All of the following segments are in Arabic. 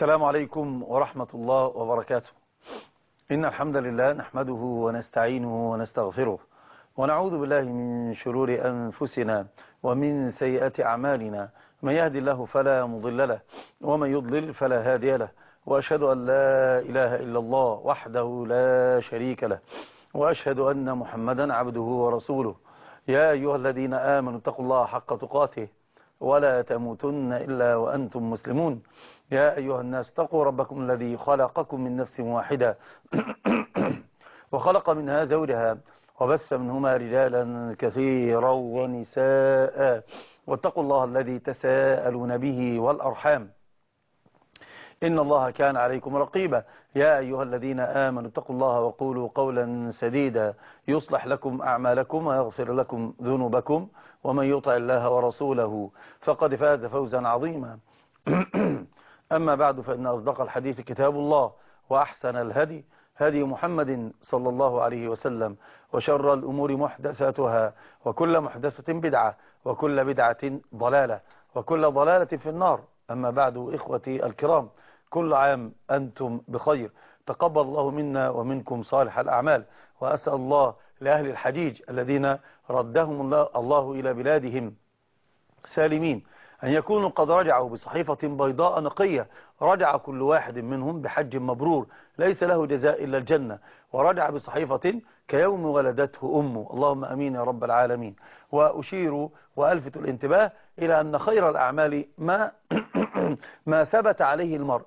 السلام عليكم ورحمة الله وبركاته. إن الحمد لله نحمده ونستعينه ونستغفره ونعوذ بالله من شرور أنفسنا ومن سيئات أعمالنا، من يهدي الله فلا مضل له ومن يضلل فلا هادي له، وأشهد أن لا إله إلا الله وحده لا شريك له، وأشهد أن محمدا عبده ورسوله. يا أيها الذين آمنوا اتقوا الله حق تقاته ولا تموتن إلا وأنتم مسلمون. يا أيها الناس اتقوا ربكم الذي خلقكم من نفس واحدة وخلق منها زوجها وبث منهما رجالا كثيرا ونساء، واتقوا الله الذي تساءلون به والأرحام إن الله كان عليكم رقيبا. يا أيها الذين آمنوا اتقوا الله وقولوا قولا سديدا يصلح لكم أعمالكم ويغفر لكم ذنوبكم، ومن يطع الله ورسوله فقد فاز فوزا عظيما. أما بعد، فإن أصدق الحديث كتاب الله، وأحسن الهدي هدي محمد صلى الله عليه وسلم، وشر الأمور محدثاتها، وكل محدثة بدعة، وكل بدعة ضلالة، وكل ضلالة في النار. أما بعد، إخوتي الكرام، كل عام أنتم بخير، تقبل الله منا ومنكم صالح الأعمال، وأسأل الله لأهل الحجيج الذين ردهم الله إلى بلادهم سالمين أن يكونوا قد رجعوا بصحيفة بيضاء نقية، رجع كل واحد منهم بحج مبرور ليس له جزاء إلا الجنة، ورجع بصحيفة كيوم ولدته أمه. اللهم أمين يا رب العالمين. وأشير وألفت الانتباه إلى أن خير الأعمال ما ثبت عليه المرء.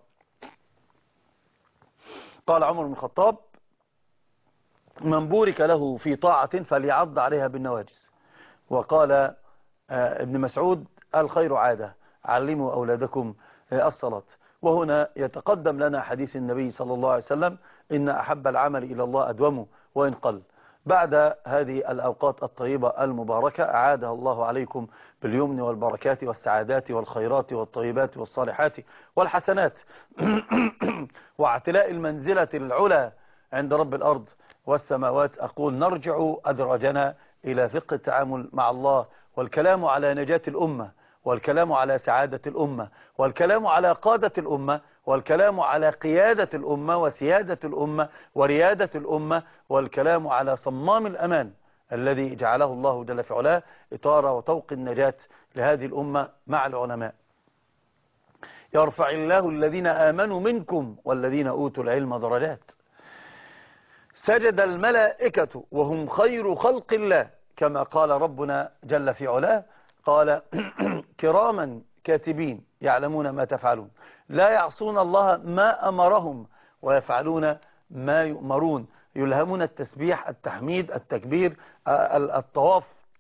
قال عمر بن الخطاب: من بورك له في طاعة فليعض عليها بالنواجذ. وقال ابن مسعود: الخير عادة، علموا أولادكم الصلاة. وهنا يتقدم لنا حديث النبي صلى الله عليه وسلم: إن أحب العمل إلى الله أدومه وإن قل. بعد هذه الأوقات الطيبة المباركة أعادها الله عليكم باليمن والبركات والسعادات والخيرات والطيبات والصالحات والحسنات واعتلاء المنزلة العلى عند رب الأرض والسماوات. أقول: نرجع أدراجنا إلى فقه التعامل مع الله، والكلام على نجاة الأمة، والكلام على سعادة الأمة، والكلام على قادة الأمة، والكلام على قيادة الأمة وسيادة الأمة وريادة الأمة، والكلام على صمام الأمان الذي جعله الله جل في علاه إطار وطوق النجاة لهذه الأمة مع العلماء. يرفع الله الذين آمنوا منكم والذين أوتوا العلم درجات. سجد الملائكة وهم خير خلق الله، كما قال ربنا جل في علاه، قال: كراما كاتبين يعلمون ما تفعلون، لا يعصون الله ما أمرهم ويفعلون ما يؤمرون، يلهمون التسبيح، التحميد، التكبير، الطواف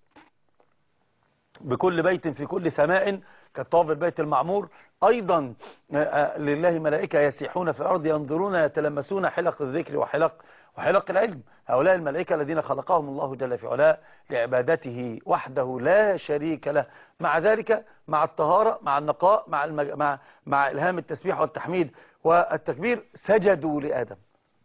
بكل بيت في كل سماء كالطواف بالبيت المعمور. أيضا لله ملائكة يسيحون في الأرض ينظرون يتلمسون حلق الذكر وحلق العلم. هؤلاء الملائكة الذين خلقهم الله جل في علاه لعبادته وحده لا شريك له. مع ذلك، مع الطهارة، مع النقاء، مع إلهام التسبيح والتحميد والتكبير، سجدوا لآدم.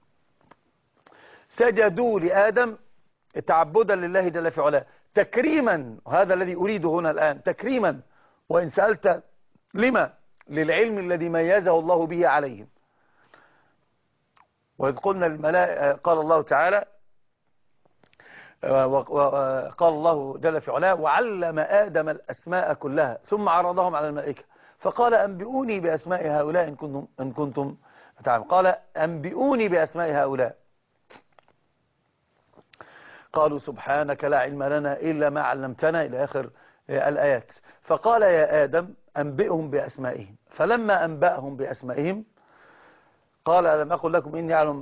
سجدوا لآدم تعبدا لله جل في علاه، تكريما. وهذا الذي أريده هنا الآن، تكريما. وإن سألت لما؟ للعلم الذي ميزه الله به عليهم. وإذ قلنا الملائكة، قال الله تعالى، وقال الله جل في علاه: وعلم آدم الأسماء كلها ثم عرضهم على الملائكة فقال: أنبئوني بأسماء هؤلاء إن كنتم تعلمون. قال: أنبئوني بأسماء هؤلاء. قالوا: سبحانك لا علم لنا إلا ما علمتنا، إلى آخر الآيات. فقال: يا آدم أنبئهم بأسمائهم. فلما أنبأهم بأسمائهم قال: ألم أقل لكم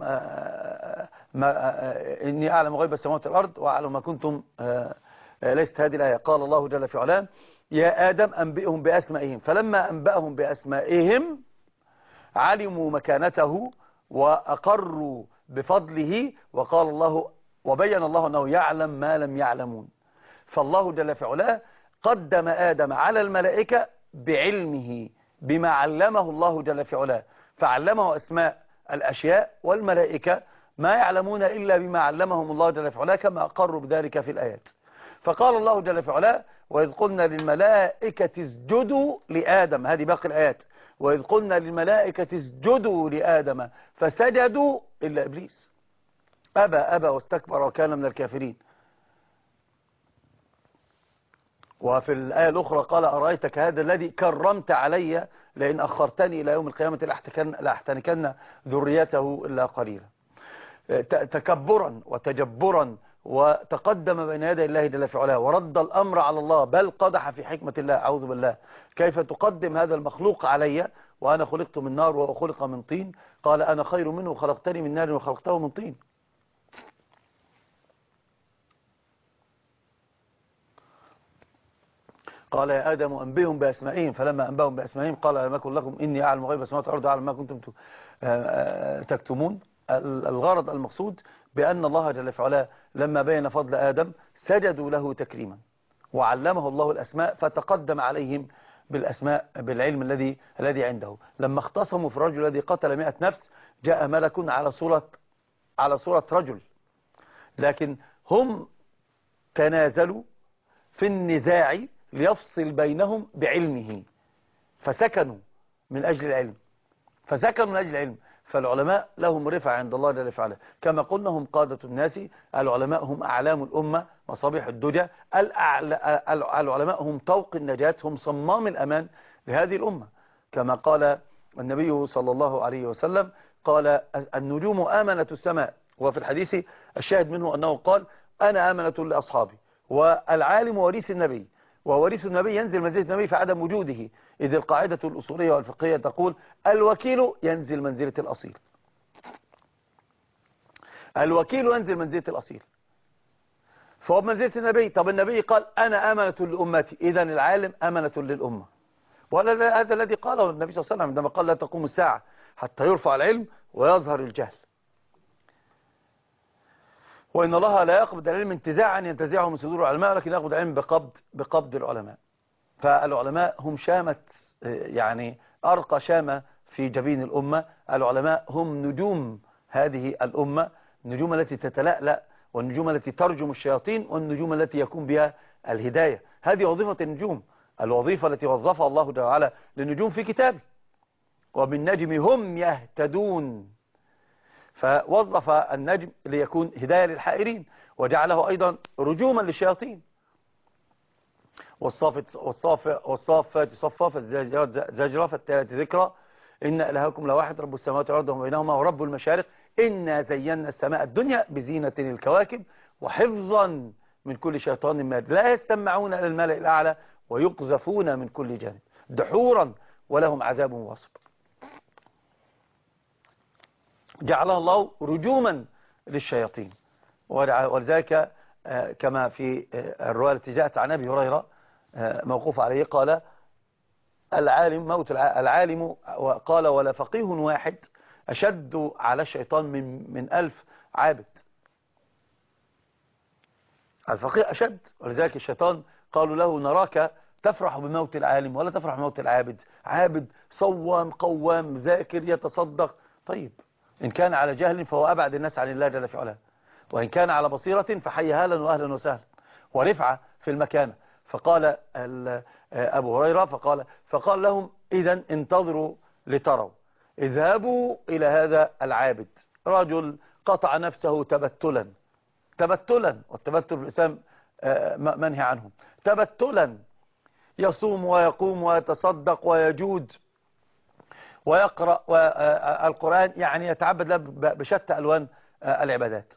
إني أعلم غيب السماوات والأرض وأعلم ما كنتم. ليست هذه الآية. قال الله جل في علاه: يا آدم أنبئهم بأسمائهم. فلما أنبأهم بأسمائهم علموا مكانته وأقروا بفضله. وقال الله وبين الله أنه يعلم ما لم يعلمون. فالله جل في علاه قدم آدم على الملائكة بعلمه بما علمه الله جل في علاه، فعلمه أسماء الأشياء، والملائكة ما يعلمون إلا بما علمهم الله جل في علاه، كما أقروا بذلك في الآيات. فقال الله جل في علاه: وإذ قلنا للملائكة اسجدوا لآدم، هذه باقي الآيات، وإذ قلنا للملائكة اسجدوا لآدم فسجدوا إلا إبليس أبى واستكبر وكان من الكافرين. وفي الآية الأخرى قال أرأيتك هذا الذي كرمت علي لئن أخرتني إلى يوم القيامة لأحتنكن ذريته إلا قليلا. تكبرا وتجبرا، وتقدم بين يدي الله جل في علاه ورد الأمر على الله، بل قدح في حكمة الله. أعوذ بالله، كيف تقدم هذا المخلوق علي وأنا خلقت من نار وخلق من طين؟ قال أنا خير منه، خلقتني من نار وخلقته من طين. قال يا آدم أنبئهم بأسمائهم، فلما أنبأهم بأسمائهم قال لم أكن لكم إني أعلم غيب السماوات والأرض أعلم ما كنتم تكتمون. الغرض المقصود بأن الله جل في علاه لما بين فضل آدم سجدوا له تكريما، وعلمه الله الأسماء فتقدم عليهم بالأسماء بالعلم الذي عنده. لما اختصموا في الرجل الذي قتل 100 نفس جاء ملك على صورة رجل، لكن هم تنازلوا في النزاع ليفصل بينهم بعلمه، فسكنوا من أجل العلم. فالعلماء لهم رفعة عند الله جل وعلا، كما قلنا هم قادة الناس، العلماء هم أعلام الأمة، مصابيح الدجى، العلماء هم طوق النجاة، هم صمام الأمان لهذه الأمة، كما قال النبي صلى الله عليه وسلم قال النجوم آمنة السماء. وفي الحديث الشاهد منه أنه قال أنا آمنة لأصحابي، والعالم وريث النبي، ووريث النبي ينزل منزلة النبي في عدم وجوده، إذ القاعدة الأصولية والفقهية تقول الوكيل ينزل منزلة الأصيل. الوكيل ينزل منزلة الأصيل، فهو بمنزلة النبي. طب النبي قال أنا أمنة لأمتي، إذن العالم أمنة للأمة. وهذا الذي قاله النبي صلى الله عليه وسلم عندما قال لا تقوم الساعة حتى يرفع العلم ويظهر الجهل، وإن الله لا يقبض العلم انتزاعا ينتزعه من صدور العلماء، ولكن يقبض العلم بقبض العلماء. فالعلماء هم شامة، يعني أرقى شامة في جبين الأمة. العلماء هم نجوم هذه الأمة، النجوم التي تتلألأ، والنجوم التي ترجم الشياطين، والنجوم التي يكون بها الهداية. هذه وظيفة النجوم، الوظيفة التي وظفها الله تعالى للنجوم في كتابه، وبالنجم هم يهتدون. فوظف النجم ليكون هداية للحائرين، وجعله أيضا رجوما للشياطين. والصافات صفا، فالزاجرات زجرا، فالتالت ذكرى، إن إلهكم لواحد رب السماوات والأرض وما بينهما ورب المشارق، إنا زينا السماء الدنيا بزينة للكواكب وحفظا من كل شيطان مارد، لا يستمعون إلى الملأ الأعلى ويقذفون من كل جانب دحورا ولهم عذاب واصب. جعلها الله رجوما للشياطين. ولذلك كما في الرواية التي جاءت عن أبي هريرة موقوف عليه قال العالم موت العالم، قال ولا فقيه واحد أشد على الشيطان من 1000 عابد. الفقيه أشد، ولذلك الشيطان قالوا له نراك تفرح بموت العالم ولا تفرح بموت العابد. عابد صوام قوام ذاكر يتصدق، طيب إن كان على جهل فهو أبعد الناس عن الله جل في علاه، وإن كان على بصيرة فحي هالا وأهلا وسهلا ورفعة في المكانة. فقال أبو هريرة فقال لهم إذن انتظروا لتروا، اذهبوا إلى هذا العابد، رجل قطع نفسه تبتلا، والتبتل في الإسلام منهي عنه، تبتلا يصوم ويقوم ويتصدق ويجود ويقرأ القرآن، يعني يتعبد له بشتى ألوان العبادات.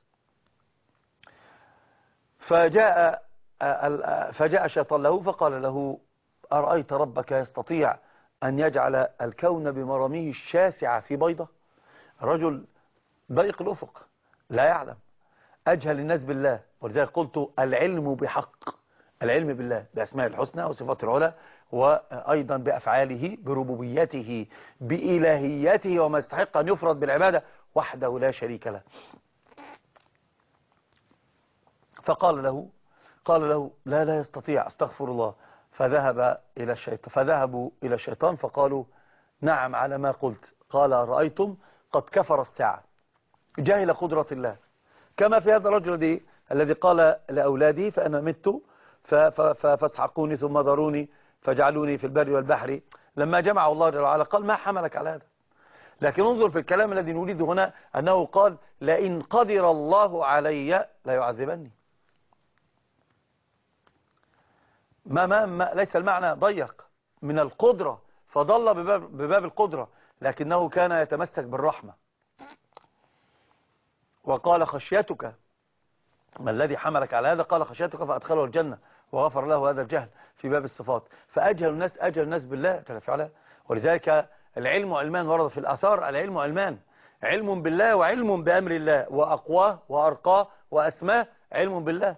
فجاء شيطان له فقال له أرأيت ربك يستطيع أن يجعل الكون بمراميه الشاسعة في بيضة؟ رجل ضيق الأفق لا يعلم، أجهل الناس بالله. ولذلك قلت العلم بحق، العلم بالله بأسماء الحسنى وصفات العلى، وأيضا بأفعاله، بربوبيته، بإلهيته، وما يستحق أن يفرض بالعبادة وحده لا شريك له. فقال له لا يستطيع، استغفر الله. فذهبوا إلى الشيطان فقالوا نعم على ما قلت. قال رأيتم قد كفر الساعة، جاهل قدرة الله، كما في هذا الرجل الذي قال لأولاده فأنا مت فاسحقوني ثم ذروني فاجعلوني في البر والبحر لما جمع الله جل وعلا قال ما حملك على هذا؟ لكن انظر في الكلام الذي نريده هنا أنه قال لئن قدر الله علي لا يعذبني. ما ليس المعنى ضيق من القدرة فضل بباب القدرة، لكنه كان يتمسك بالرحمة. وقال خشيتك، ما الذي حملك على هذا؟ قال خشيتك فأدخله الجنة وغفر له هذا الجهل في باب الصفات. فأجهل الناس بالله جل في علاه. ولذلك العلم علمان، ورد في الآثار العلم علمان، علم بالله وعلم بأمر الله، وأقواه وأرقاه وأسماه علم بالله.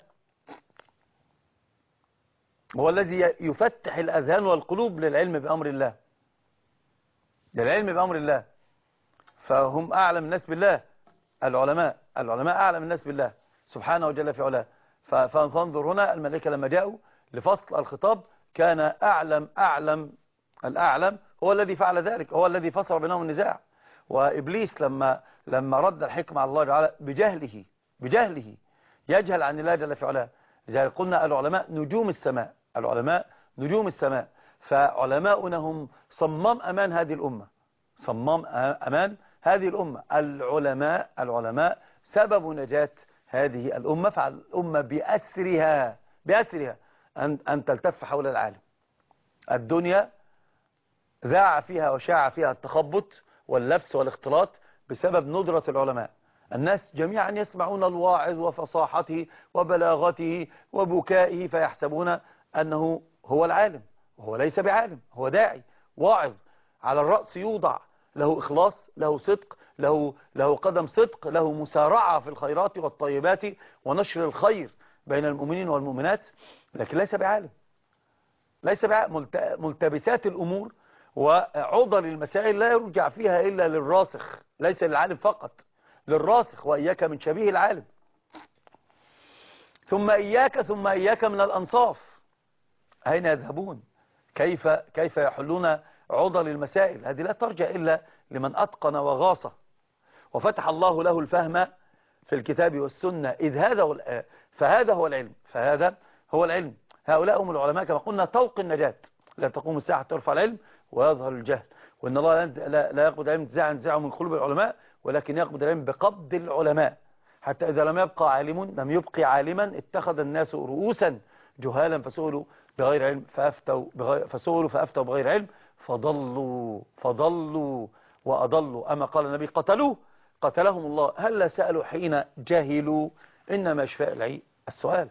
هو الذي يفتح الأذهان والقلوب للعلم بأمر الله، للعلم بأمر الله. فهم أعلم الناس بالله، العلماء أعلم الناس بالله سبحانه وجل في علاه. فانظر هنا الملائكة لما جاءوا لفصل الخطاب كان الأعلم هو الذي فعل ذلك، هو الذي فصل بينهم النزاع. وإبليس لما رد الحكمة على الله تعالى بجهله يجهل عن الله جل في علاه. زي قلنا العلماء نجوم السماء، العلماء نجوم السماء. فعلماؤنا هم صمام أمان هذه الأمة، صمام أمان هذه الأمة. العلماء سبب نجاة هذه الأمة، فالأمة بأسرها أن تلتف حول العالم. الدنيا ذاع فيها وشاع فيها التخبط واللبس والاختلاط بسبب ندرة العلماء. الناس جميعا يسمعون الواعظ وفصاحته وبلاغته وبكائه فيحسبون أنه هو العالم، وهو ليس بعالم، هو داعي واعظ على الرأس يوضع، له إخلاص، له صدق، له قدم صدق، له مسارعة في الخيرات والطيبات ونشر الخير بين المؤمنين والمؤمنات، لكن ليس بعالم. ملتبسات الأمور وعضل المسائل لا يرجع فيها إلا للراسخ، ليس للعالم فقط، للراسخ. وإياك من شبيه العالم، ثم إياك من الأنصاف. أين يذهبون؟ كيف يحلون عضل المسائل؟ هذه لا ترجع إلا لمن أتقن وغاص وفتح الله له الفهم في الكتاب والسنة. فهذا هو العلم. هؤلاء هم العلماء كما قلنا طوق النجاة. لا تقوم الساعة ترفع العلم ويظهر الجهل، وإن الله لا يقبض العلم انتزاعا من قلوب العلماء، ولكن يقبض العلم بقبض العلماء. حتى إذا لم يبقى عالما اتخذ الناس رؤوسا جهالا فسئلوا بغير علم فأفتوا بغير علم فضلوا وأضلوا. أما قال النبي قتلهم الله، هل سألوا حين جهلوا؟ إنما شفاء العي السؤال.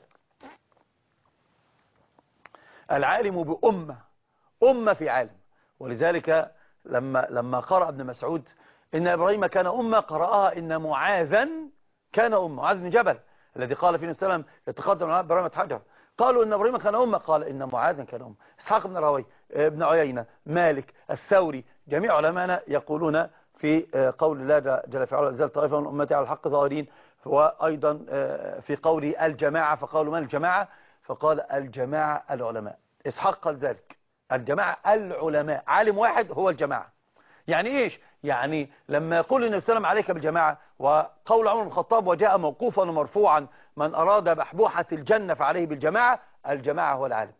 العالم بأمة في عالم. ولذلك لما قرأ ابن مسعود إن إبراهيم كان أمة، قرأها إن معاذا كان أمة. معاذ بن جبل الذي قال فيه السلام يتقدم على إبراهيم حجر، قالوا إن إبراهيم كان أمة، قال إن معاذا كان أمة. إسحاق بن راهويه، ابن عيينة، مالك، الثوري، جميع علماءنا يقولون في قول الله جل في علاه زال طائفة من أمتي على الحق ظاهرين. وأيضا في قول الجماعة فقالوا من الجماعة؟ فقال الجماعة العلماء. إسحاق قال ذلك، الجماعة العلماء، عالم واحد هو الجماعة. يعني إيش؟ يعني لما يقول النبي صلى الله عليه وسلم عليك بالجماعة، وقول عمر بن الخطاب وجاء موقوفا ومرفوعا من أراد بحبوحة الجنة فعليه بالجماعة، الجماعة هو العالم،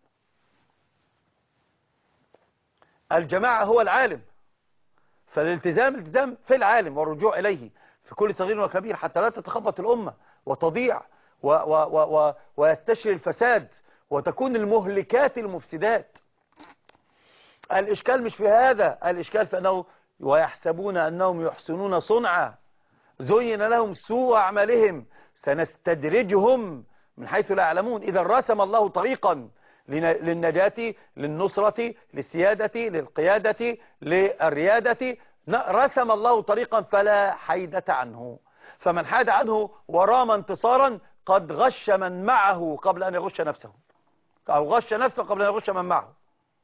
الجماعة هو العالم. فالالتزام في العالم والرجوع إليه في كل صغير وكبير حتى لا تتخبط الأمة وتضيع ويستشري الفساد وتكون المهلكات المفسدات. الإشكال مش في هذا، الإشكال في أنه ويحسبون أنهم يحسنون صنعا زين لهم سوء أعمالهم سنستدرجهم من حيث لا يعلمون. إذا رسم الله طريقا للنجاة، للنصرة، للسيادة، للقيادة، للريادة، رسم الله طريقا فلا حيدة عنه. فمن حاد عنه ورام انتصارا قد غش من معه قبل أن يغش نفسه، أو غش نفسه قبل أن يغش من معه.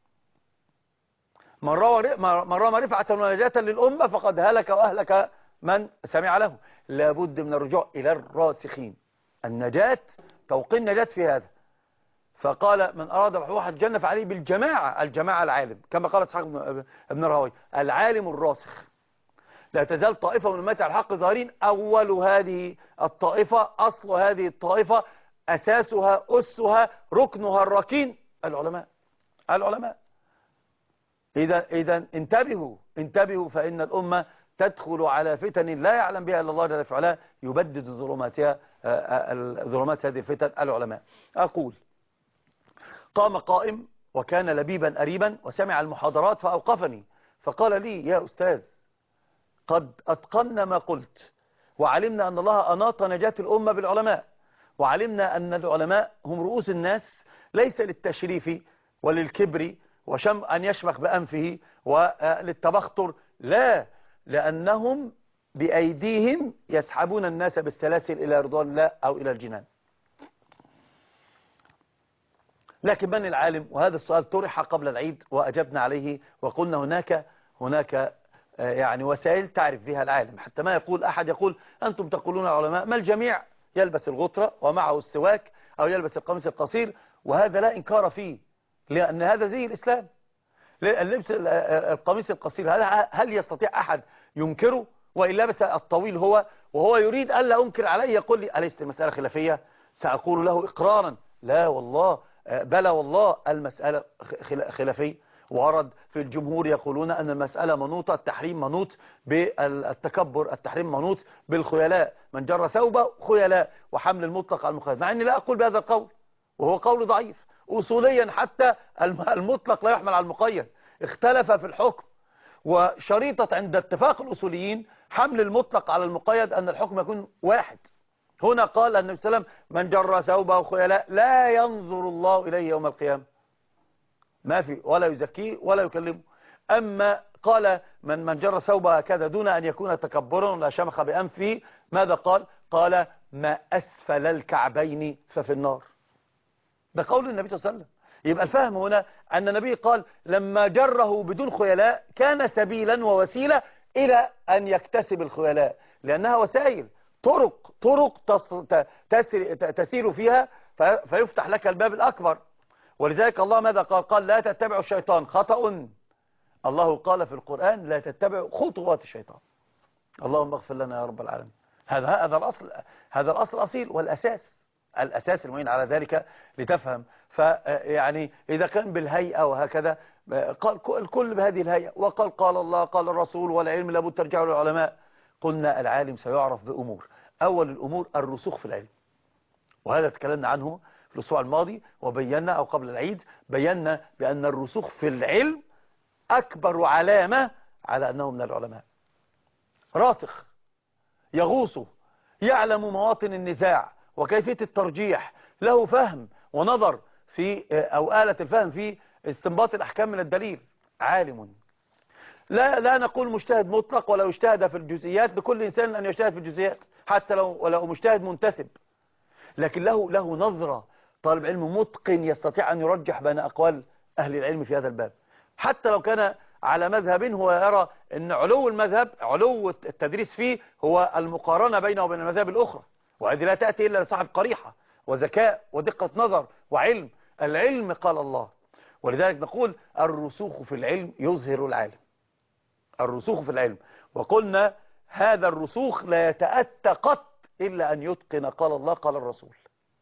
من رام رفعة ونجاة للأمة فقد هلك وأهلك من سمع له. لابد من الرجوع إلى الراسخين. النجاة توقين النجاة في هذا. فقال من أراد بحبوحة الجنة فعليه بالجماعة، الجماعة العالم، كما قال إسحاق بن راهويه العالم الراسخ. لا تزال طائفة من أمتي على الحق ظاهرين. أول هذه الطائفة، أصل هذه الطائفة، أساسها، أسها، ركنها الركين العلماء. إذا انتبهوا فإن الأمة تدخل على فتن لا يعلم بها إلا الله جل وعلا، يبدد ظلمات هذه الفتن العلماء. أقول: قام قائم وكان لبيبا أريبا وسمع المحاضرات فأوقفني فقال لي: يا أستاذ، قد أتقنا ما قلت، وعلمنا أن الله أناط نجاة الأمة بالعلماء، وعلمنا أن العلماء هم رؤوس الناس، ليس للتشريف وللكبر أن يشمخ بأنفه وللتبختر، لا، لأنهم بأيديهم يسحبون الناس بالسلاسل إلى رضوان الله أو إلى الجنان. لكن من العالم؟ وهذا السؤال طرح قبل العيد وأجبنا عليه وقلنا هناك يعني وسائل تعرف بها العالم، حتى ما يقول أحد يقول: أنتم تقولون العلماء، ما الجميع يلبس الغطرة ومعه السواك أو يلبس القميص القصير، وهذا لا إنكار فيه، لأن هذا زي الإسلام. اللبس القميص القصير هل يستطيع أحد ينكره؟ وإن لبس الطويل وهو يريد ألا أنكر عليه يقول لي: أليست المسألة خلافية؟ سأقول له إقرارا: لا والله، بلى والله المسألة خلافية، ورد في الجمهور يقولون أن المسألة منوطة، التحريم منوط بالتكبر، التحريم منوط بالخيلاء، من جر ثوبه خيلاء، وحمل المطلق على المقيد، مع أني لا أقول بهذا القول وهو قول ضعيف أصوليا، حتى المطلق لا يحمل على المقيد، اختلف في الحكم، وشريطة عند اتفاق الأصوليين حمل المطلق على المقيد أن الحكم يكون واحد. هنا قال النبي صلى الله عليه وسلم: من جر ثوبه خيلاء لا ينظر الله إليه يوم القيامة، ما في ولا يزكيه ولا يكلمه. أما قال: من جر ثوبه هكذا دون أن يكون تكبرا ولا شمخ بأنفه، ماذا قال؟ قال: ما أسفل الكعبين ففي النار. ده قول النبي صلى الله عليه وسلم. يبقى الفهم هنا أن النبي قال لما جره بدون خيلاء كان سبيلا ووسيلة إلى أن يكتسب الخيلاء، لأنها وسائل، طرق تسير فيها فيفتح لك الباب الأكبر. ولذلك الله ماذا قال؟ قال: لا تتبعوا الشيطان، خطأ. الله قال في القرآن: لا تتبعوا خطوات الشيطان. اللهم اغفر لنا يا رب العالمين. هذا الأصل أصيل، الأساس المعين على ذلك لتفهم. فيعني إذا كان بالهيئة وهكذا، قال الكل بهذه الهيئة، وقال: قال الله قال الرسول والعلم لابد ترجعوا للعلماء. قلنا العالم سيعرف بأمور. أول الأمور الرسوخ في العلم، وهذا تكلمنا عنه في الأسبوع الماضي، وبينا أو قبل العيد بينا بأن الرسوخ في العلم أكبر علامة على أنه من العلماء. راسخ، يغوص، يعلم مواطن النزاع وكيفية الترجيح، له فهم ونظر في أو آلة الفهم في استنباط الأحكام من الدليل، عالم. لا نقول مجتهد مطلق ولا يجتهد في الجزئيات، لكل إنسان أن يجتهد في الجزئيات حتى لو مجتهد منتسب، لكن له نظرة. طالب علم متقن يستطيع أن يرجح بين أقوال أهل العلم في هذا الباب، حتى لو كان على مذهب هو يرى أن علو المذهب، علو التدريس فيه هو المقارنة بينه وبين المذاهب الأخرى، وهذه لا تأتي إلا لصاحب قريحة وذكاء ودقة نظر وعلم. العلم قال الله، ولذلك نقول الرسوخ في العلم يظهر العالم، الرسوخ في العلم. وقلنا هذا الرسوخ لا يتأتى قط إلا أن يتقن قال الله قال الرسول،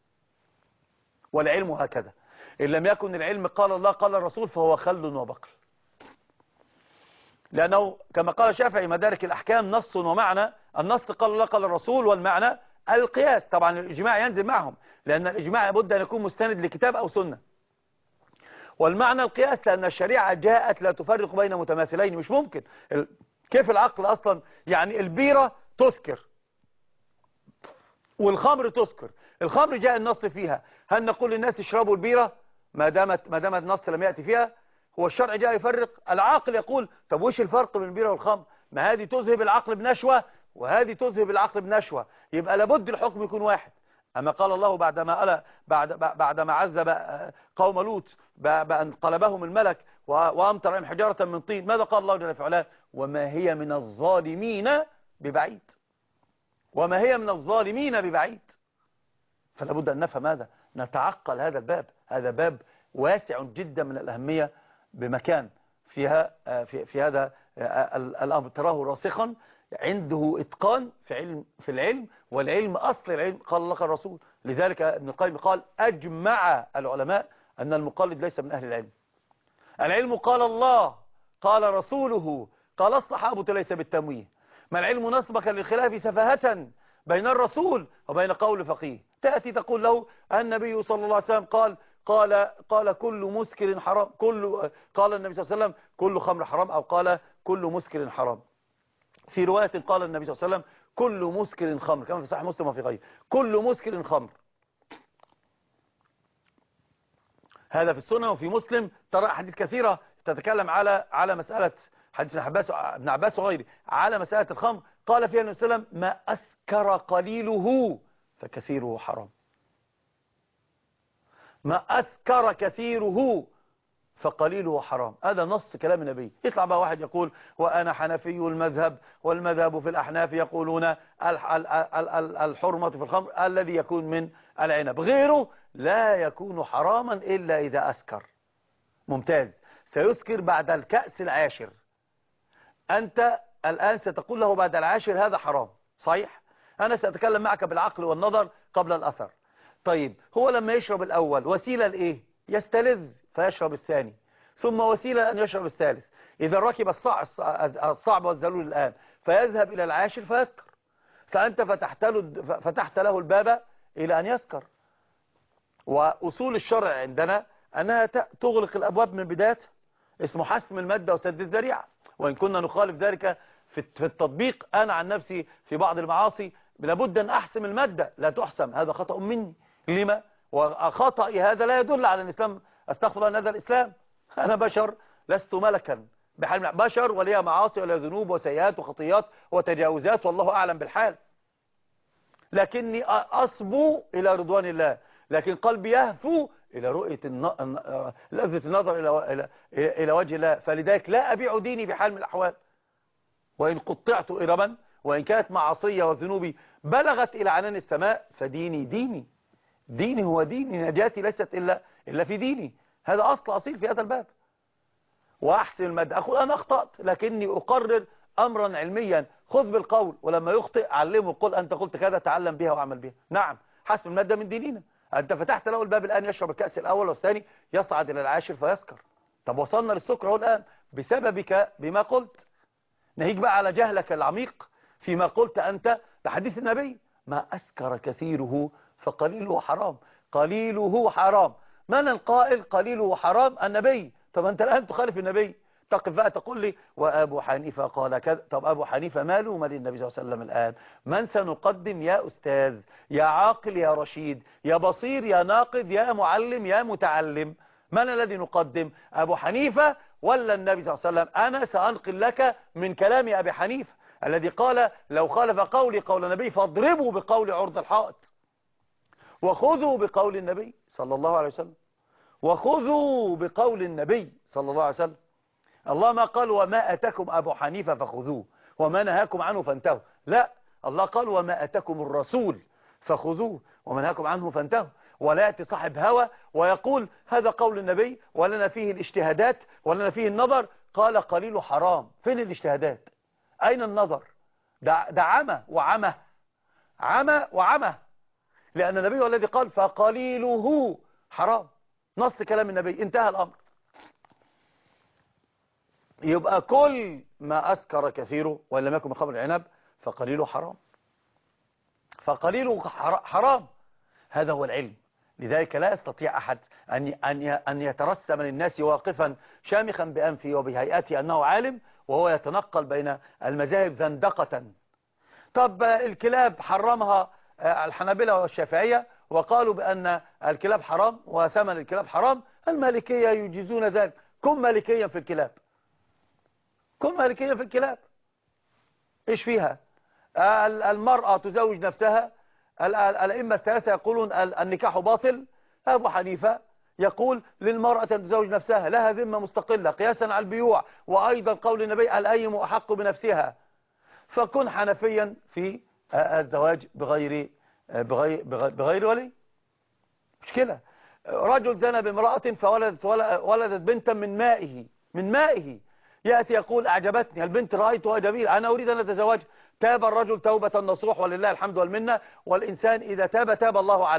والعلم هكذا، إن لم يكن العلم قال الله قال الرسول فهو خل وبقل، لأنه كما قال الشافعي مدارك الأحكام نص ومعنى، النص قال الله قال الرسول، والمعنى القياس. طبعا الإجماع ينزل معهم، لأن الإجماع لابد أن يكون مستند لكتاب أو سنة، والمعنى القياس لأن الشريعة جاءت لا تفرق بين متماثلين، مش ممكن. كيف العقل أصلا؟ يعني البيرة تسكر والخمر تسكر، الخمر جاء النص فيها، هل نقول للناس اشربوا البيرة ما دامت النص لم يأتي فيها؟ هو الشرع جاء يفرق؟ العقل يقول طب وش الفرق بين البيرة والخمر؟ ما هذه تذهب العقل بنشوة وهذه تذهب العقل بنشوة، يبقى لابد الحكم يكون واحد. أما قال الله بعدما عذب قوم لوط بأن طلبهم الملك وأمطر عليهم حجارة من طين، ماذا قال الله جل وعلا؟ وما هي من الظالمين ببعيد، وما هي من الظالمين ببعيد. فلا بد أن نفهم هذا، نتعقل هذا الباب، هذا باب واسع جدا من الأهمية بمكان فيها في هذا الأمر، تراه راسخا عنده إتقان في العلم، والعلم أصل العلم قال الله قال الرسول. لذلك ابن القيم قال أجمع العلماء أن المقلد ليس من أهل العلم. العلم قال الله قال رسوله، قال الصحابة ليس بالتمويه. ما العلم نسبك للخلاف سفاهة بين الرسول وبين قول فقيه. تأتي تقول له النبي صلى الله عليه وسلم قال كل مسكر حرام، قال النبي صلى الله عليه وسلم كل خمر حرام، أو قال كل مسكر حرام. في رواية قال النبي صلى الله عليه وسلم كل مسكر خمر، كما في صحيح مسلم وفي غيره، كل مسكر خمر. هذا في السنة. وفي مسلم ترى أحاديث كثيرة تتكلم على مسألة حديث ابن عباس وغيره على مسألة الخمر، قال فيها النبي صلى الله عليه وسلم ما أسكر قليله فكثيره حرام. ما أسكر كثيره فقليله حرام. هذا نص كلام النبي. يطلع بقى واحد يقول وأنا حنفي المذهب والمذهب في الأحناف يقولون الحرمة في الخمر الذي يكون من العنب، غيره لا يكون حراما إلا إذا أسكر. ممتاز. سيسكر بعد الكأس العاشر. أنت الآن ستقول له بعد العاشر هذا حرام، صحيح؟ أنا سأتكلم معك بالعقل والنظر قبل الأثر. طيب هو لما يشرب الأول وسيلة لإيه؟ يستلذ فيشرب الثاني، ثم وسيلة أن يشرب الثالث. إذا ركب الصعب والذلول الآن فيذهب إلى العاشر فيسكر، فأنت فتحت له الباب إلى أن يسكر. وأصول الشرع عندنا أنها تغلق الأبواب من بداية، اسمه حسم المادة وسد الذريعة. وإن كنا نخالف ذلك في التطبيق، أنا عن نفسي في بعض المعاصي لابد أن أحسم المادة، لا تحسم، هذا خطأ مني. لما؟ وخطأي هذا لا يدل على الإسلام، أستغفر الله أن هذا الإسلام. أنا بشر، لست ملكا، بحال بشر وليا معاصي وليا ذنوب وسيئات وخطيات وتجاوزات، والله أعلم بالحال، لكني أصبو إلى رضوان الله، لكن قلبي يهفو إلى رؤية لذة النظر إلى وجه الله. فلذلك لا أبيع ديني بحال من الأحوال، وإن قطعت إربا، وإن كانت معصية وذنوبي بلغت إلى عنان السماء، فديني ديني هو ديني، نجاتي ليست إلا في ديني. هذا أصل أصيل في هذا الباب. وأحسن المادة، أقول أنا أخطأت لكني أقرر أمرا علميا، خذ بالقول، ولما يخطئ علمه، قل أنت قلت كذا، تعلم بها وعمل بها. نعم، حسن المادة من ديننا. أنت فتحت له الباب الآن، يشرب الكأس الأول والثاني، يصعد إلى العاشر فيسكر. طب وصلنا للسكر هو الآن بسببك بما قلت. نهيك بقى على جهلك العميق فيما قلت أنت لحديث النبي ما أسكر كثيره فقليله حرام. قليله حرام. من القائل قليله حرام؟ النبي. طب أنت الآن تخالف النبي، تقف بقى تقول لي وأبو حنيفة قال كذا. طب أبو حنيفة ماله مال النبي صلى الله عليه وسلم الآن؟ من سنقدم يا أستاذ، يا عاقل، يا رشيد، يا بصير، يا ناقد، يا معلم، يا متعلم؟ من الذي نقدم، أبو حنيفة ولا النبي صلى الله عليه وسلم؟ أنا سأنقل لك من كلام أبي حنيفة الذي قال لو خالف قولي قول النبي فاضربوا بقول عرض الحائط، وخذوا بقول النبي صلى الله عليه وسلم، وخذوا بقول النبي صلى الله عليه وسلم. الله ما قال وما أتاكم أبو حنيفة فخذوه وما نهاكم عنه فانتهوا، لا، الله قال وما أتاكم الرسول فخذوه وما نهاكم عنه فانتهوا. ولا يأتي صاحب هوى ويقول هذا قول النبي ولنا فيه الاجتهادات ولنا فيه النظر. قال قليل حرام، فين الاجتهادات؟ أين النظر؟ ده عمى وعمى، عمى وعمى، لأن النبي هو الذي قال فقليله حرام، نص كلام النبي، انتهى الأمر. يبقى كل ما أسكر كثيره وإن لم يكن من خمر العنب فقليله حرام، فقليله حرام. هذا هو العلم. لذلك لا يستطيع أحد أن يترسم للناس واقفا شامخا بأنفه وبهيئته أنه عالم وهو يتنقل بين المذاهب زندقة. طب الكلاب حرمها الحنابلة والشافعية وقالوا بأن الكلاب حرام وثمن الكلاب حرام. المالكية يجيزون ذلك. كن مالكيا في الكلاب، كن مالكيا في الكلاب، إيش فيها؟ المرأة تزوج نفسها، الأئمة الثلاثة يقولون النكاح باطل. أبو حنيفة يقول للمرأة أن تزوج نفسها، لها ذمة مستقلة قياسا على البيوع، وأيضا قول النبي الأيم أحق بنفسها. فكن حنفيا في الزواج بغير ولي. مشكلة. رجل زنى بامرأة فولدت بنتا من مائه يأتي يقول أعجبتني البنت، رأيتها جميلة، أنا أريد أن أتزوج. تاب الرجل توبة نصوح ولله الحمد والمنة، والإنسان إذا تاب الله عليه،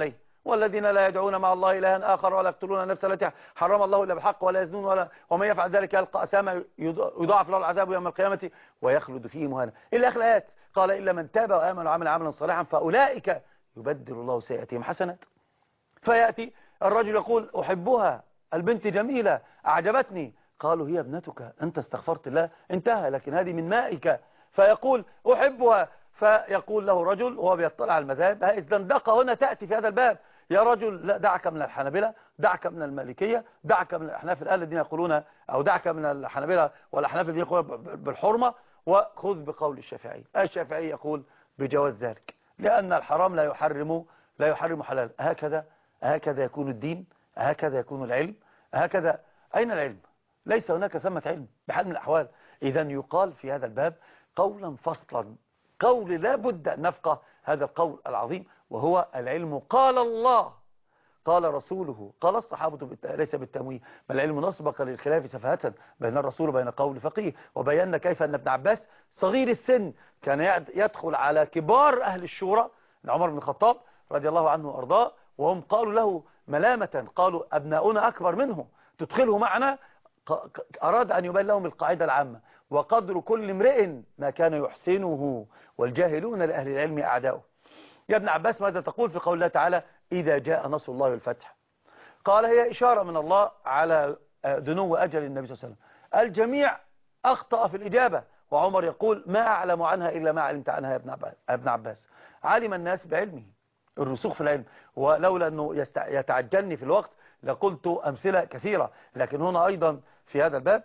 والذين لا يدعون مع الله إلها آخر ولا يقتلون النفس التي حرم الله إلا بالحق ولا يزنون ومن يفعل ذلك يلقى أثاما يضاعف له العذاب يوم القيامة ويخلد فيه مهانا إلى آخر الآيات. قال إلا من تاب وآمن وعمل عملا صالحا فأولئك يبدل الله سيئاتهم حسنات. فيأتي الرجل يقول أحبها، البنت جميلة أعجبتني، قالوا هي ابنتك أنت استغفرت الله انتهى، لكن هذه من مائك. فيقول أحبها، فيقول له رجل وهو بيطلع على المذاهب الزندقة هنا تأتي في هذا الباب، يا رجل لا دعك من الحنابلة، دعك من المالكية، دعك من الأحناف الذين يقولون، أو دعك من الحنابلة والأحناف الذين يقولون بالحرمة، وخذ بقول الشافعي. الشافعي يقول بجواز ذلك، لأن الحرام لا يحرم حلال. هكذا يكون الدين، هكذا يكون العلم، هكذا. أين العلم؟ ليس هناك ثمة علم بحال من الأحوال. إذا يقال في هذا الباب قولا فصلا، قول لا بد أن نفقه هذا القول العظيم، وهو العلم قال الله قال رسوله قال الصحابة، ليس بالتمويه، بل العلم نسبق للخلاف سفاهة بين الرسول وبين قول فقيه. وبينا كيف أن ابن عباس صغير السن كان يدخل على كبار أهل الشورى، عمر بن الخطاب رضي الله عنه وأرضاه، وهم قالوا له ملامة، قالوا أبناؤنا أكبر منه تدخله معنا. أراد أن يبين لهم القاعدة العامة، وقدر كل امرئ ما كان يحسنه والجاهلون لأهل العلم أعداؤه. يا ابن عباس ماذا تقول في قول الله تعالى إذا جاء نصر الله والفتح؟ قال هي إشارة من الله على دنو أجل النبي صلى الله عليه وسلم. الجميع أخطأ في الإجابة، وعمر يقول ما أعلم عنها إلا ما علمت عنها يا ابن عباس. علم الناس بعلمه، الرسوخ في العلم. ولولا أنه يتعجلني في الوقت لقلت أمثلة كثيرة، لكن هنا أيضا في هذا الباب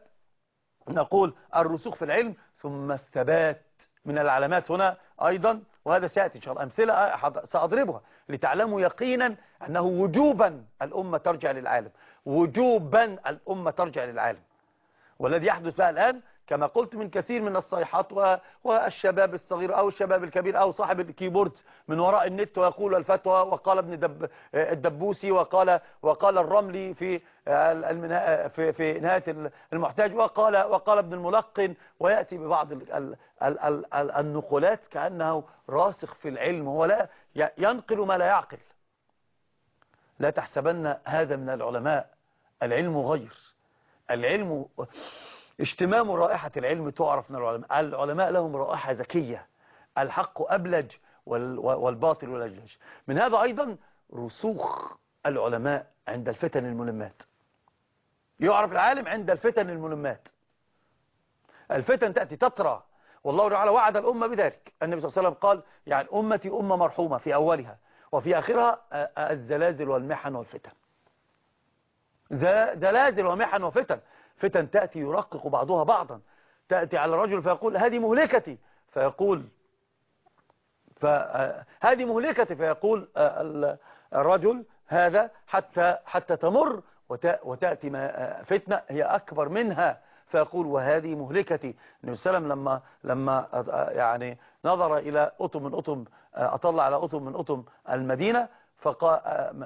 نقول الرسوخ في العلم ثم الثبات من العلامات هنا أيضا، وهذا سيأتي إن شاء الله أمثلة سأضربها لتعلموا يقينا أنه وجوبا الأمة ترجع للعالم، وجوبا الأمة ترجع للعالم. والذي يحدث بقى الآن كما قلت من كثير من الصيحات والشباب الصغير أو الشباب الكبير أو صاحب الكيبورد من وراء النت ويقول الفتوى، وقال ابن الدبوسي وقال الرملي في نهاية المحتاج، وقال ابن الملقن، ويأتي ببعض النقولات كأنه راسخ في العلم، هو لا ينقل ما لا يعقل. لا تحسبن هذا من العلماء، العلم غير، العلم اشتمام رائحة العلم تعرف من العلماء. العلماء لهم رائحة ذكية، الحق أبلج والباطل ولجلج. من هذا أيضا رسوخ العلماء عند الفتن الملمات. يعرف العالم عند الفتن الملمات. الفتن تأتي تطرى، والله تعالى وعد الأمة بذلك. النبي صلى الله عليه وسلم قال يعني أمتي أمة مرحومة في أولها وفي آخرها الزلازل والمحن والفتن. زلازل ومحن وفتن، فتن تأتي يرقق بعضها بعضا. تأتي على الرجل فيقول هذه مهلكتي، فيقول هذه مهلكتي، فيقول الرجل هذا حتى تمر وتأتي فتنة هي أكبر منها، فيقول وهذه مهلكتي. النبي صلى الله عليه وسلم لما يعني نظر إلى أطلع على أطم من أطم المدينة، فقال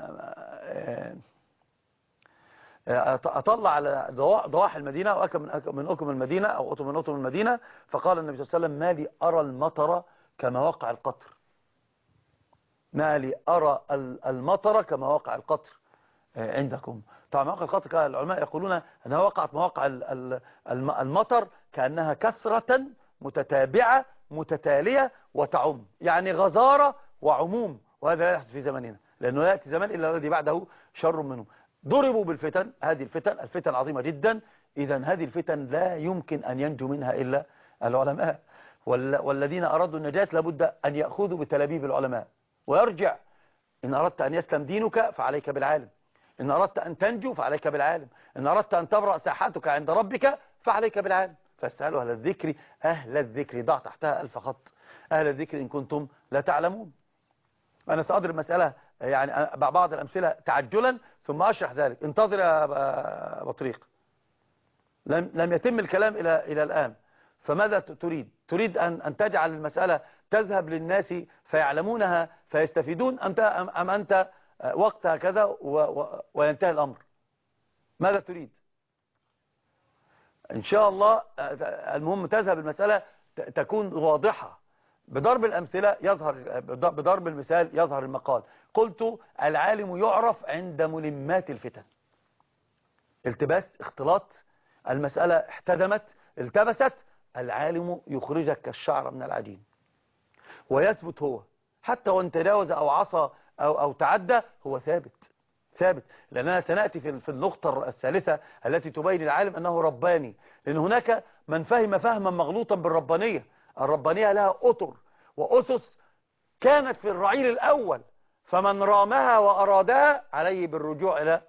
أطلع على ضواحي المدينة وأكل من أكم المدينة أو أطم من أطم المدينة، فقال النبي صلى الله عليه وسلم ما لي أرى المطر كما وقع القطر، ما لي أرى المطر كما وقع القطر عندكم. طبعا مواقع القطر العلماء يقولون أنها وقعت مواقع المطر كأنها كثرة متتابعة متتالية وتعم، يعني غزارة وعموم، وهذا لا يحدث في زماننا، لأنه لا يأتي زمان إلا الذي بعده شر منه. ضربوا بالفتن، هذه الفتن عظيمة جدا. إذا هذه الفتن لا يمكن أن ينجو منها إلا العلماء، والذين أرادوا النجاة لابد أن يأخذوا بتلابيب العلماء ويرجع. إن أردت أن يسلم دينك فعليك بالعالم، إن أردت أن تنجو فعليك بالعالم، إن أردت أن تبرأ ساحتك عند ربك فعليك بالعالم. فاسألوا أهل الذكر، أهل الذكر ضع تحتها 1000 خط، أهل الذكر إن كنتم لا تعلمون. أنا سأضرب مسألة يعني بعض الأمثلة تعجلا ثم أشرح ذلك. انتظر يا بطريق، لم يتم الكلام إلى الآن. فماذا تريد أن تجعل المسألة تذهب للناس فيعلمونها فيستفيدون، أم أنت وقتها كذا وينتهي الأمر؟ ماذا تريد؟ إن شاء الله المهم تذهب المسألة تكون واضحة، بضرب الأمثلة يظهر، بضرب المثال يظهر المقال. قلت العالم يعرف عند ملمات الفتن. التباس، اختلاط، المسألة احتدمت، التبست، العالم يخرجك كالشعر من العجين ويثبت هو، حتى وان تجاوز أو عصى أو تعدى هو ثابت ثابت. لأننا سنأتي في النقطة الثالثة التي تبين العالم أنه رباني، لأن هناك من فهم فهما مغلوطا بالربانية. الربانية لها أطر وأسس كانت في الرعيل الأول، فمن رامها وأرادها عليه بالرجوع إلى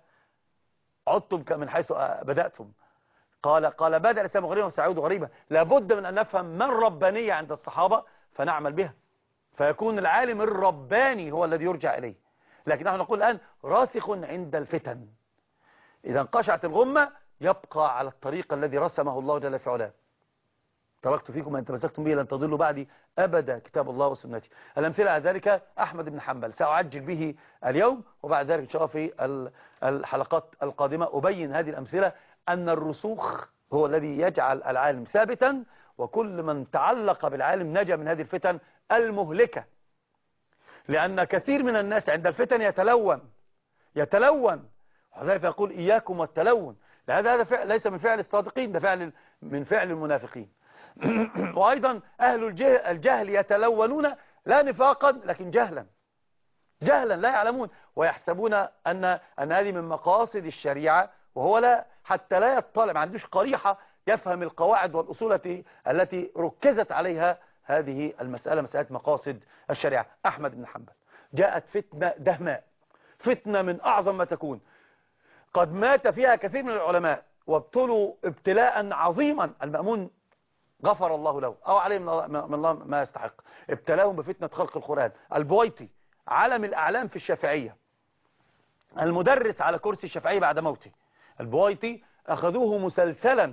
عدتم من حيث بدأتم. قال بدأ الإسلام غريبا وسيعود غريبا. لابد من أن نفهم ما الربانية عند الصحابة فنعمل بها، فيكون العالم الرباني هو الذي يرجع إليه. لكن نحن نقول الآن راسخ عند الفتن، إذا انقشعت الغمة يبقى على الطريق الذي رسمه الله جل في علاه. تركت فيكم أن تمسكتم به لن تضلوا بعدي أبدا، كتاب الله وسنتي. الأمثلة على ذلك أحمد بن حنبل، سأعجل به اليوم، وبعد ذلك إن شاء الله في الحلقات القادمة أبين هذه الأمثلة، أن الرسوخ هو الذي يجعل العالم ثابتا، وكل من تعلق بالعالم نجا من هذه الفتن المهلكة. لأن كثير من الناس عند الفتن يتلون، وذلك يقول إياكم والتلون. هذا فعل ليس من فعل الصادقين، ده من فعل المنافقين. وأيضا أهل الجهل يتلونون لا نفاقا لكن جهلا لا يعلمون، ويحسبون أن هذه من مقاصد الشريعة، وهو لا، حتى لا يطلع، ما عندوش قريحة يفهم القواعد والأصول التي ركزت عليها هذه المسألة، مسألة مقاصد الشريعة. أحمد بن حنبل جاءت فتنة دهماء، فتنة من أعظم ما تكون، قد مات فيها كثير من العلماء وابتلوا ابتلاء عظيما. المأمون غفر الله له أو عليه من الله ما يستحق، ابتلاهم بفتنة خلق القرآن. البويطي علم الأعلام في الشافعية، المدرس على كرسي الشافعية بعد موته، البويطي أخذوه مسلسلا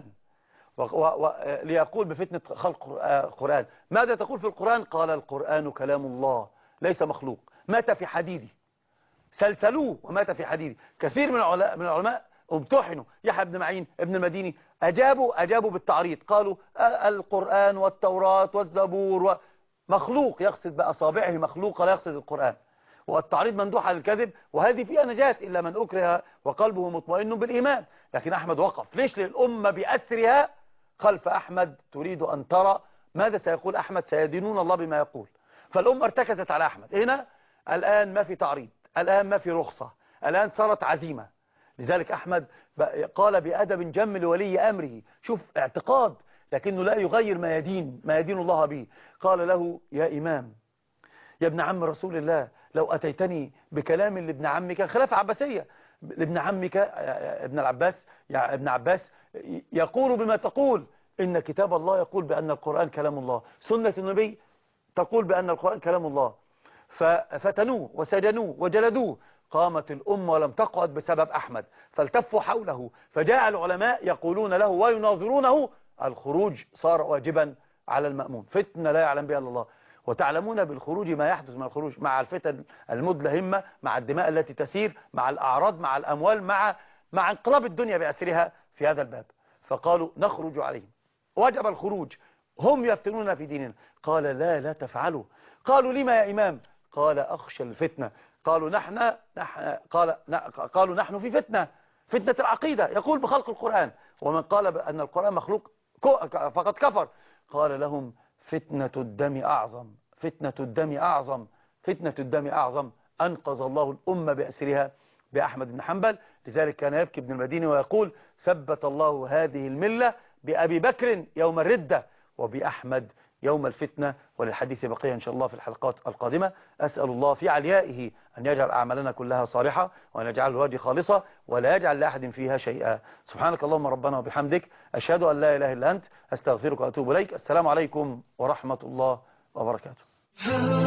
ليقول بفتنة خلق القرآن. ماذا تقول في القرآن؟ قال القرآن كلام الله ليس مخلوق. مات في حديدي، سلسلوه ومات في حديدي. كثير من العلماء امتحنوا، يحيى بن معين، ابن المديني، أجابوا بالتعريض، قالوا القرآن والتوراة والزبور مخلوق، يقصد بأصابعه مخلوق لا يقصد القرآن، والتعريض مندوح على الكذب، وهذه فيها نجاة إلا من أكره وقلبه مطمئن بالإيمان. لكن أحمد وقف، ليش؟ للأمة بأسرها خلف أحمد تريد أن ترى ماذا سيقول أحمد، سيدينون الله بما يقول. فالأمة ارتكزت على أحمد. هنا الآن ما في تعريض، الآن ما في رخصة، الآن صارت عزيمة. لذلك أحمد قال بأدب جم لولي أمره، شوف اعتقاد، لكنه لا يغير ما يدين الله به. قال له يا إمام، يا ابن عم رسول الله، لو أتيتني بكلام لابن عمك، خلافة عباسية، لابن عمك ابن عباس يقول بما تقول، إن كتاب الله يقول بأن القرآن كلام الله، سنة النبي تقول بأن القرآن كلام الله. ففتنوه وسجنوه وجلدوه. قامت الأمة ولم تقعد بسبب أحمد، فالتفوا حوله، فجاء العلماء يقولون له ويناظرونه. الخروج صار واجبا على المأمون، فتنة لا يعلم بها إلا الله. وتعلمون بالخروج ما يحدث من الخروج مع الفتن المدلهمة، مع الدماء التي تسير، مع الأعراض، مع الأموال، مع انقلاب الدنيا بأسرها في هذا الباب. فقالوا نخرج عليهم، وجب الخروج، هم يفتنون في ديننا. قال لا تفعلوا. قالوا لما يا إمام؟ قال أخشى الفتنة. قالوا نحن في فتنة العقيدة، يقول بخلق القرآن، ومن قال بأن القرآن مخلوق فقد كفر. قال لهم فتنة الدم أعظم، فتنة الدم أعظم، فتنة الدم أعظم. أنقذ الله الأمة بأسرها بأحمد بن حنبل. لذلك كان يبكي ابن المديني ويقول ثبت الله هذه الملة بأبي بكر يوم الردة وبأحمد يوم الفتنة. وللحديث بقية إن شاء الله في الحلقات القادمة. أسأل الله في عليائه أن يجعل أعمالنا كلها صالحة، وأن يجعل الوجه خالصة، ولا يجعل لأحد فيها شيئا. سبحانك اللهم ربنا وبحمدك، أشهد أن لا إله إلا أنت، أستغفرك وأتوب إليك. السلام عليكم ورحمة الله وبركاته.